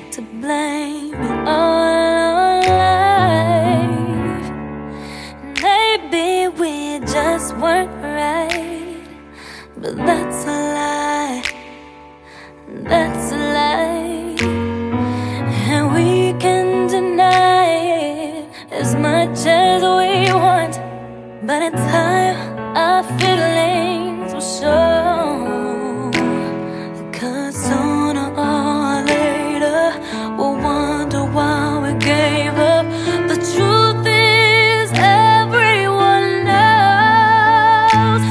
like to blame it all on life. Maybe we just weren't right, but that's a lie. That's a lie. And we can deny it as much as we want, but in time our feelings will show. 'Cause sooner or later we'll wonder why we gave up. The truth is everyone knows.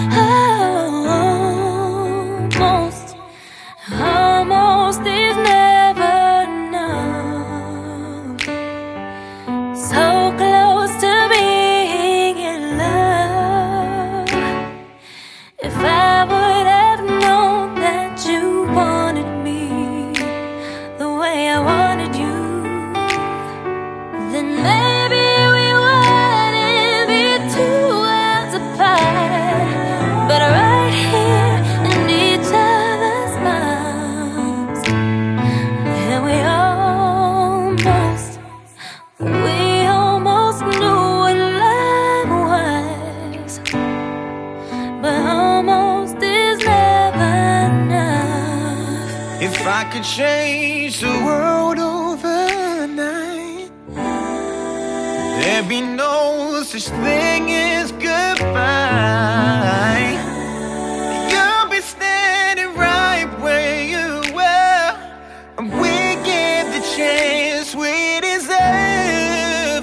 Almost is never enough. So close to being in love. If I would have known that you wanted me the way I wanted you, then maybe we wouldn't be 2 worlds apart, but right here in each other's arms. And we almost knew what love was, but almost is never enough. If I could change the world overnight, there'd be no such thing as goodbye. You'll be standing right where you were, and we get the chance we deserve.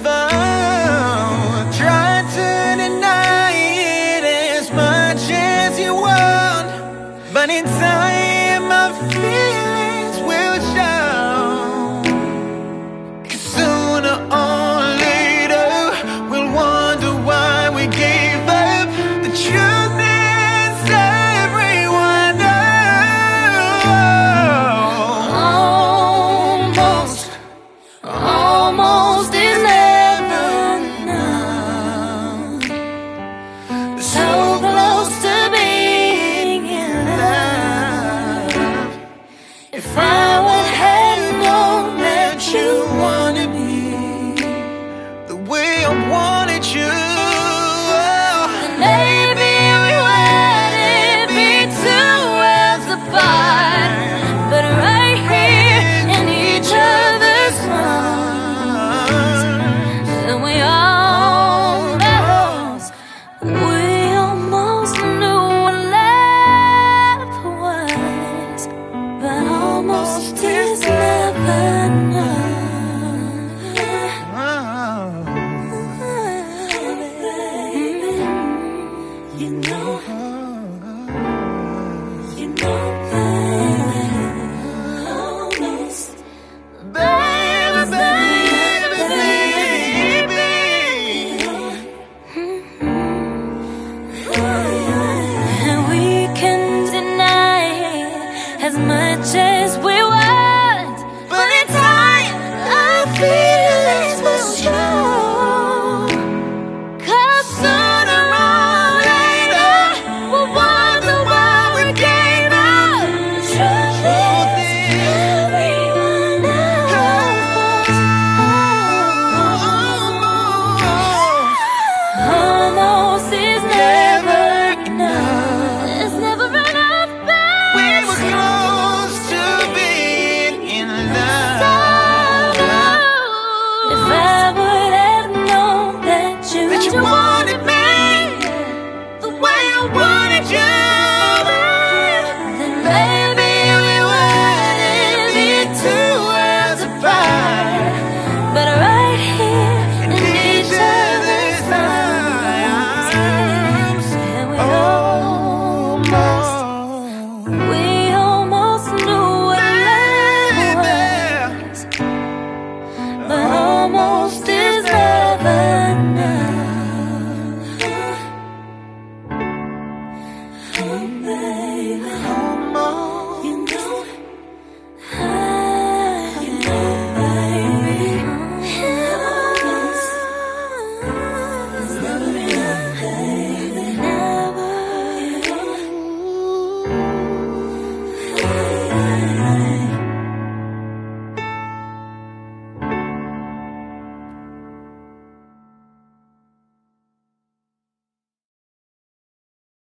Try to deny it as much as you want, but in time my feelings will show. 'Cause sooner or later we'll wonder why we gave up. The truth is everyone knows. Almost is never enough. So close to being in love. If I would have known that you wanted me The way I wanted you, then maybe we wouldn't be 2 worlds apart, but right here in each other's arms. And we almost knew what love was, but almost is never enough. You know, almost, baby, baby, baby. and we can deny it as much as